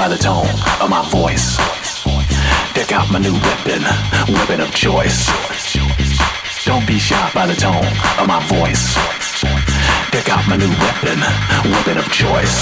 by the tone of my voice. Check out my new weapon, weapon of choice. Don't be shocked by the tone of my voice. Check out my new weapon, weapon of choice.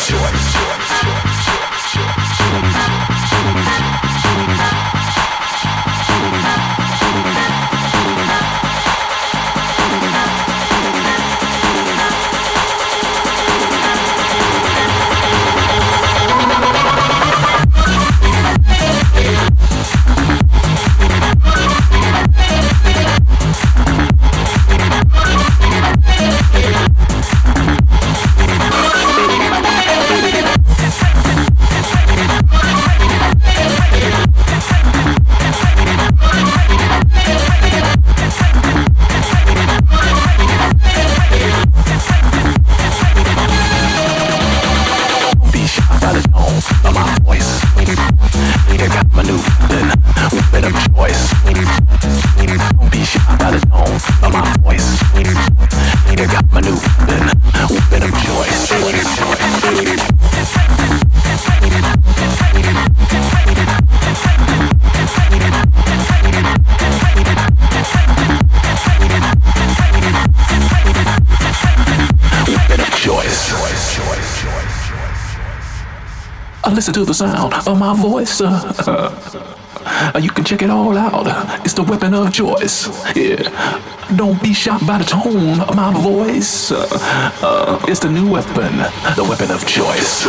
Listen to the sound of my voice. You can check it all out. It's the weapon of choice. Yeah. Don't be shocked by the tone of my voice. It's the new weapon, the weapon of choice.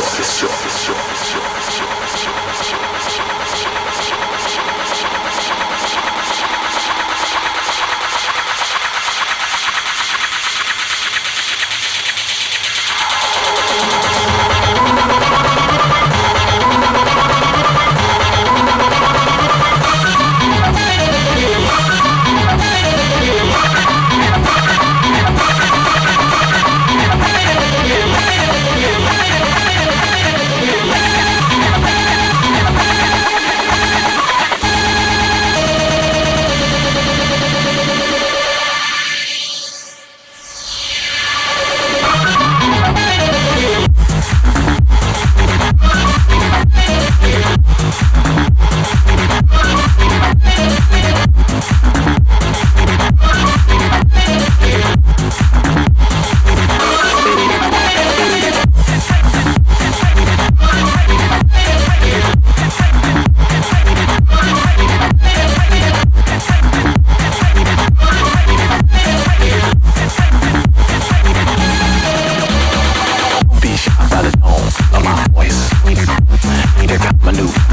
Check out my new